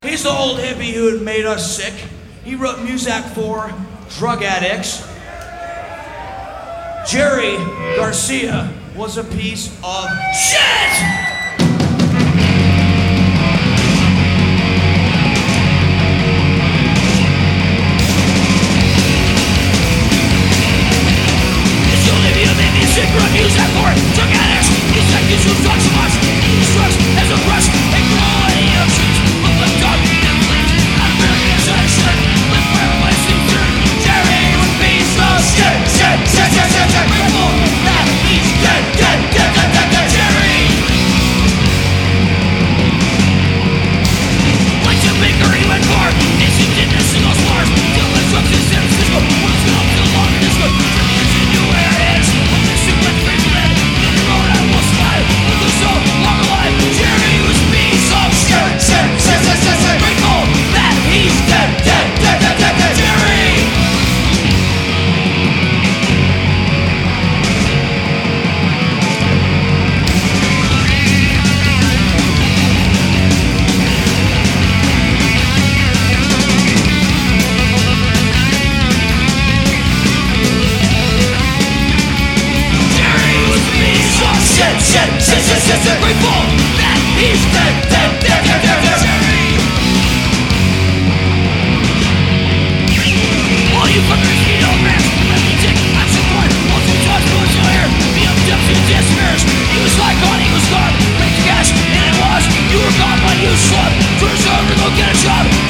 He's the old hippie who had made us sick. He wrote music for drug addicts. Jerry Garcia was a piece of shit! Wrote music for drug addicts. These techniques who drugs so much. Use drugs as a brush. They grow any options. Look like dog and flames. I'm really excited. Live forever when it's through. Jerry would be so shit. Grateful that he's dead. Jerry. Like the baker he went for. This he did in single stars. Till the drugs in San Francisco. What's going on till long in this good. Grateful that he's dead. All you fuckers need old man. Let me take action for it. Multiple times for your hair. Be up depths and disappears. He was like on, he was gone. Make the cash, and it was. You were gone, but you slept. First over, go get a job.